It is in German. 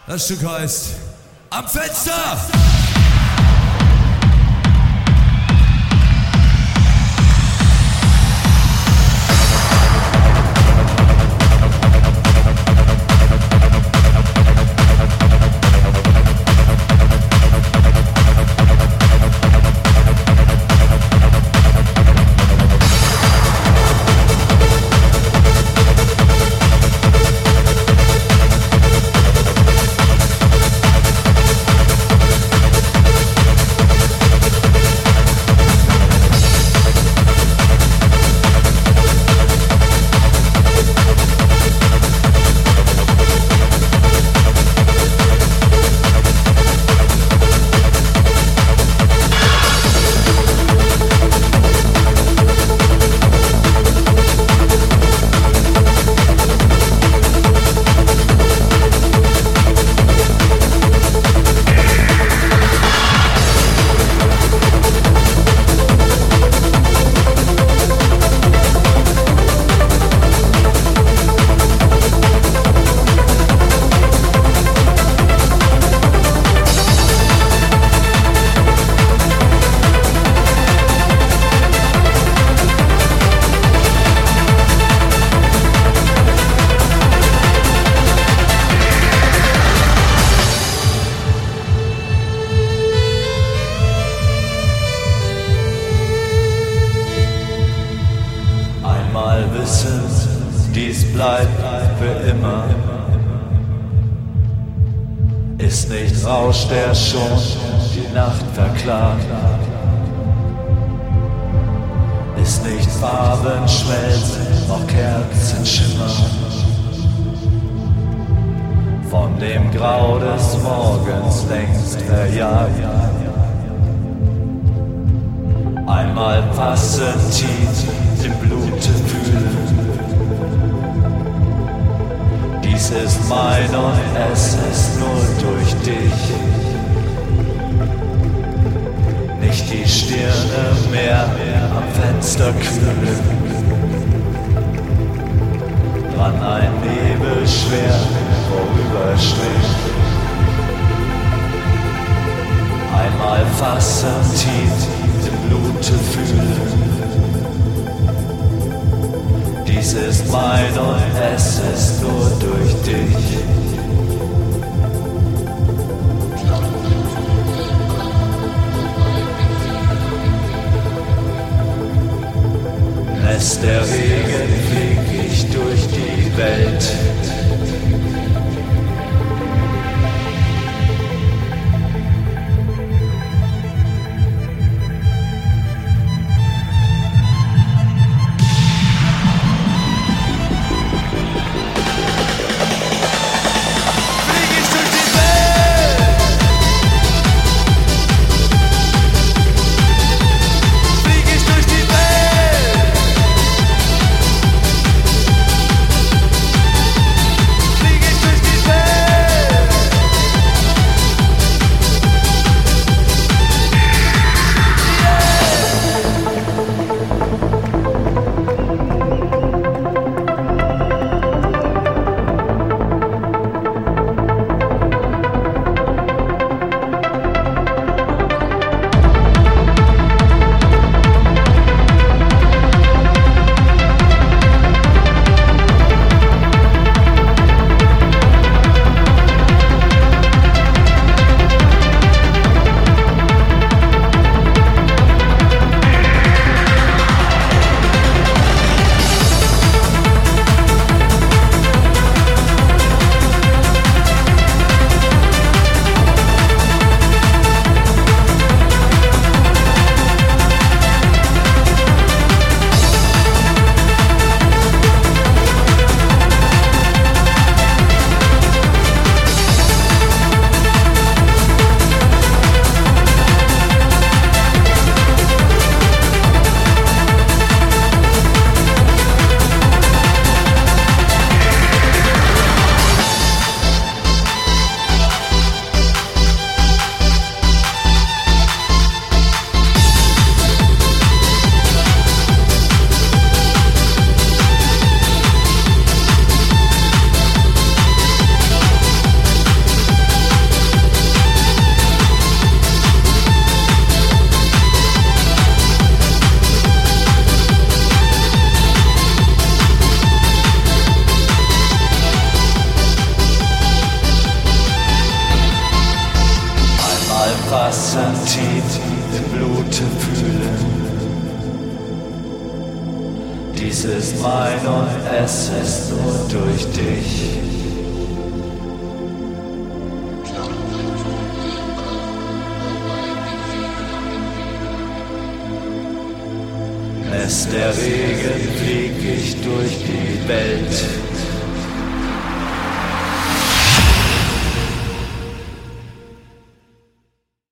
Das Stück heißt Am Fenster! Wissen, dies bleibt für immer. Ist nicht Rausch, der schon die Nacht verklagt. Ist nicht Farbenschmelzen, noch Kerzenschimmer. Von dem Grau des Morgens längst verjagt. Einmal fassen tief im Blute fühlen. Dies ist mein und es ist nur durch dich. Nicht die Stirne mehr am Fenster kühlen. Dran ein Nebel schwer vorüberschwebt. Einmal fassen tief im Blute fühlen. Dies ist mein und es ist nur durch dich. Lässt der Regen flieg ich durch die Welt. Gute fühlen. Dies ist mein und es ist nur durch dich. Lässt der Regen, flieg ich durch die Welt.